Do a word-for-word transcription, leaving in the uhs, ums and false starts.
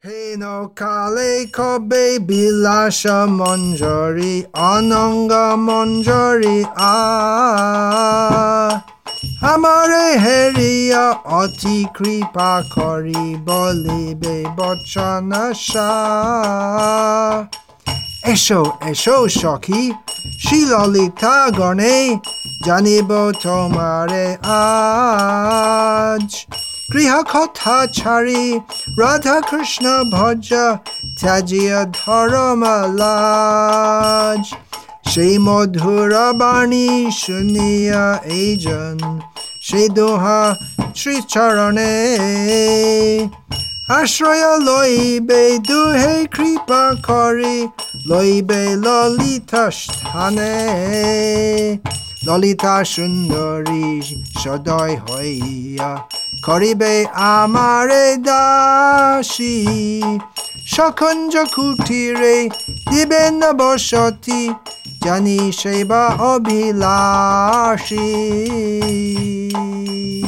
হেন কালে কবে বিলাস মঞ্জরি অনঙ্গ মঞ্জরি আ আমারে হেরিয়া অতি কৃপা করি বলিবে বচন এসো এসো সখী শ্রীললিতা গণে জানিব তোমারে আজ গৃহ কথা ছাড়ি রাধা কৃষ্ণ ভজ ত্যাজিয়া ধর্ম লাজ সেই মধুর বাণী শুনিয়া এইজন সেই দোহা শ্রীচরণে আশ্রয় লইবে দুহে কৃপা করি লইবে ললিতা স্থানে ললিতা সুন্দরী সদয় হইয়া করিবে আমারে দাসী সখঞ্জ কুটিরে দিবেন বসতি জানি সেবা অভিলাষী।